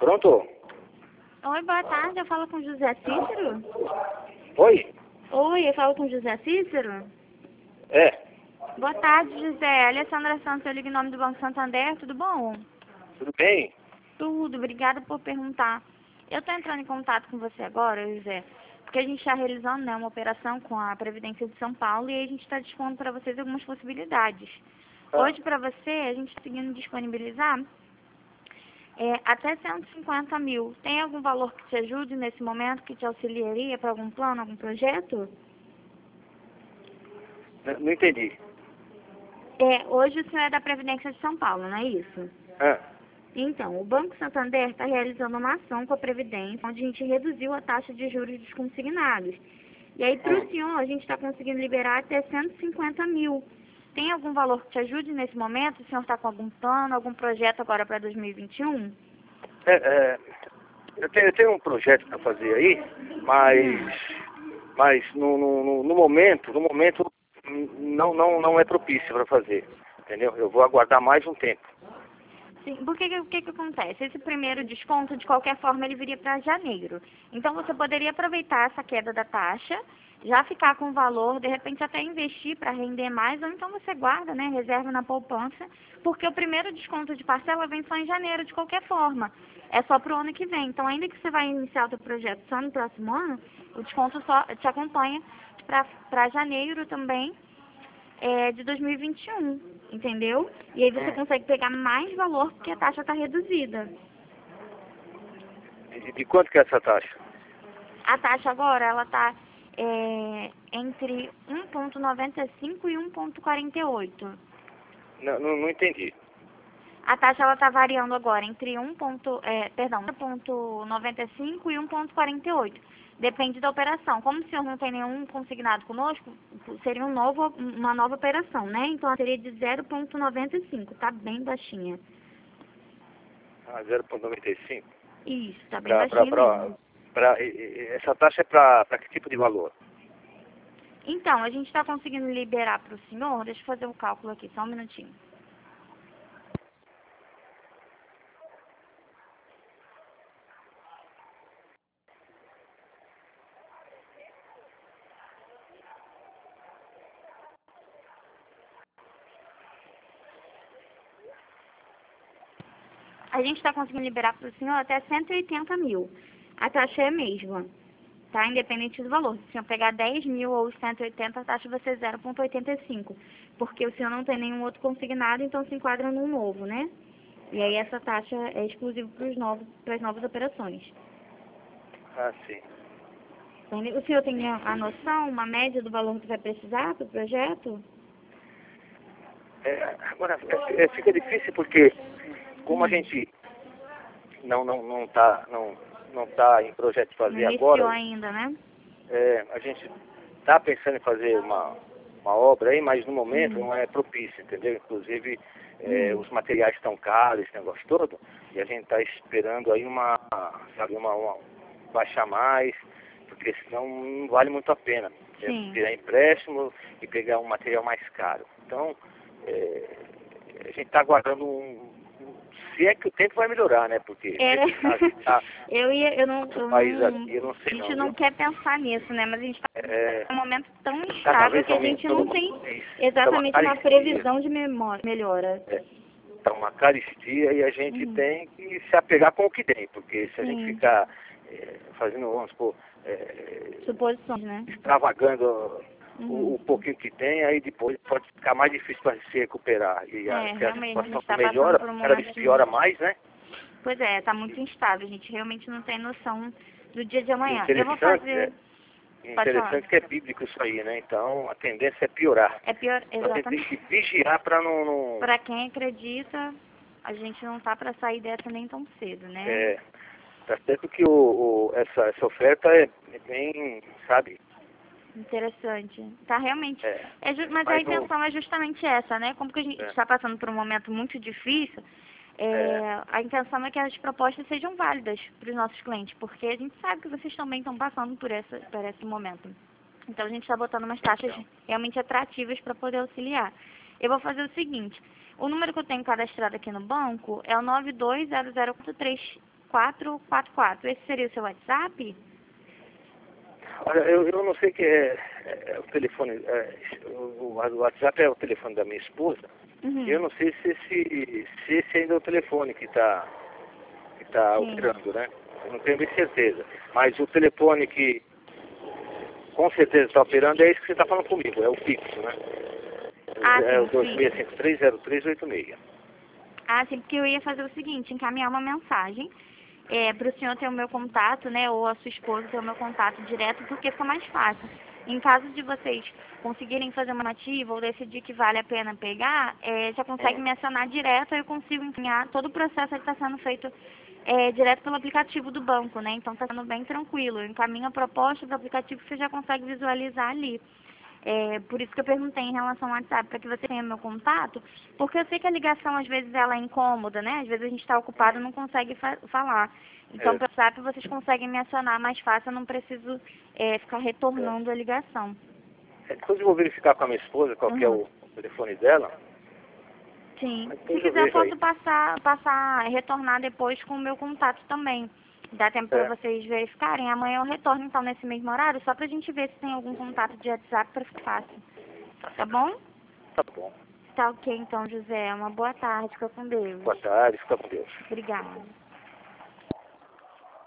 Pronto? Oi, boa tarde. Eu falo com José Cícero? Oi? Oi, eu falo com José Cícero? É. Boa tarde, José. Alessandra Santos, eu ligo em nome do Banco Santander. Tudo bom? Tudo bem? Tudo. Obrigada por perguntar. Eu estou entrando em contato com você agora, José, porque a gente está realizando, né, uma operação com a Previdência de São Paulo e aí a gente está dispondo para vocês algumas possibilidades. Hoje, para você, a gente está conseguindo disponibilizar até 150 mil. Tem algum valor que te ajude nesse momento, que te auxiliaria para algum plano, algum projeto? Não entendi. Hoje o senhor é da Previdência de São Paulo, não é isso? Ah, Então, o Banco Santander está realizando uma ação com a Previdência, onde a gente reduziu a taxa de juros dos consignados. E aí, para o senhor, a gente está conseguindo liberar até 150 mil. Tem algum valor que te ajude nesse momento? O senhor está com algum plano, algum projeto agora para 2021? eu tenho um projeto para fazer aí, mas no momento não é propício para fazer, entendeu? Eu vou aguardar mais um tempo. Sim, porque o que acontece? Esse primeiro desconto, de qualquer forma, ele viria para janeiro. Então, você poderia aproveitar essa queda da taxa, já ficar com o valor, de repente até investir para render mais, ou então você guarda, né, reserva na poupança, porque o primeiro desconto de parcela vem só em janeiro, de qualquer forma. É só para o ano que vem. Então, ainda que você vai iniciar o seu projeto só no próximo ano, o desconto só te acompanha para janeiro também, de 2021, entendeu? E aí você consegue pegar mais valor porque a taxa está reduzida. De quanto que é essa taxa? A taxa agora, ela está entre 1,95 e 1,48. Não entendi. A taxa ela está variando agora entre 1,95 e 1,48. Depende da operação. Como o senhor não tem nenhum consignado conosco, seria uma nova operação, né? Então ela seria de 0,95. Tá bem baixinha. 0,95? Isso, tá bem baixinha mesmo. Essa taxa é para que tipo de valor? Então, a gente está conseguindo liberar para o senhor, deixa eu fazer o cálculo aqui, só um minutinho. A gente está conseguindo liberar para o senhor até 180 mil. A taxa é a mesma, tá? Independente do valor. Se o senhor pegar 10 mil ou 180, a taxa vai ser 0,85. Porque o senhor não tem nenhum outro consignado, então se enquadra num novo, né? E aí essa taxa é exclusiva para as novas operações. Ah, sim. O senhor tem a noção, uma média do valor que vai precisar para o projeto? Agora, fica difícil porque como a gente não tá em projeto de fazer Não agora, iniciou ainda, né? a gente está pensando em fazer uma obra aí, mas no momento não é propício, entendeu? Inclusive, os materiais estão caros, esse negócio todo, e a gente está esperando aí uma baixar mais, porque senão não vale muito a pena. Tirar empréstimo e pegar um material mais caro. Então, a gente está aguardando se é que o tempo vai melhorar, né? Porque a gente não quer pensar nisso, né? Mas a gente está num momento tão instável que a gente não tem exatamente uma previsão de melhora. Está uma carestia e a gente tem que se apegar com o que tem, porque se a gente ficar fazendo, vamos supor, suposições, né? Extravagando o pouquinho que tem, aí depois pode ficar mais difícil para se recuperar. E realmente, a situação melhora, cada vez piora mais, né? Pois é, está muito instável, a gente realmente não tem noção do dia de amanhã. Eu vou fazer... Interessante que é bíblico isso aí, né? Então a tendência é piorar. É pior, exatamente. Então tem que vigiar para não... Para quem acredita, a gente não tá para sair dessa nem tão cedo, né? Tá certo que essa oferta é bem, sabe... Interessante. Tá realmente. Mas a intenção é justamente essa, né? Como que a gente está passando por um momento muito difícil, a intenção é que as propostas sejam válidas para os nossos clientes, porque a gente sabe que vocês também estão passando por esse momento. Então a gente está botando umas taxas realmente atrativas para poder auxiliar. Eu vou fazer o seguinte, o número que eu tenho cadastrado aqui no banco é o 920043 444. Esse seria o seu WhatsApp? Olha, eu não sei que é o telefone, o WhatsApp é o telefone da minha esposa. Uhum. Eu não sei se esse ainda é o telefone que tá operando, né? Eu não tenho bem certeza. Mas o telefone que com certeza está operando é esse que você está falando comigo, é o fixo, né? É o Sim, 26530386. Sim, porque eu ia fazer o seguinte, encaminhar uma mensagem para o senhor ter o meu contato, né, ou a sua esposa ter o meu contato direto, porque fica mais fácil. Em caso de vocês conseguirem fazer uma ativa ou decidir que vale a pena pegar, já consegue me acionar direto, eu consigo encaminhar, todo o processo está sendo feito direto pelo aplicativo do banco, né, então está sendo bem tranquilo. Eu encaminho a proposta do aplicativo que você já consegue visualizar ali. Por isso que eu perguntei em relação ao WhatsApp, para que você tenha meu contato, porque eu sei que a ligação às vezes ela é incômoda, né? Às vezes a gente está ocupado e não consegue falar. Então, pelo WhatsApp vocês conseguem me acionar mais fácil, eu não preciso ficar retornando a ligação. Depois eu vou verificar com a minha esposa qual que é o telefone dela. Sim. Depois Se eu quiser, eu vejo aí. posso retornar depois com o meu contato também. Dá tempo para vocês verificarem. Amanhã eu retorno, então, nesse mesmo horário, só para a gente ver se tem algum contato de WhatsApp para ficar fácil. Tá bom? Tá bom. Tá ok, então, José. Uma boa tarde. Fica com Deus. Boa tarde, fica com Deus. Obrigada.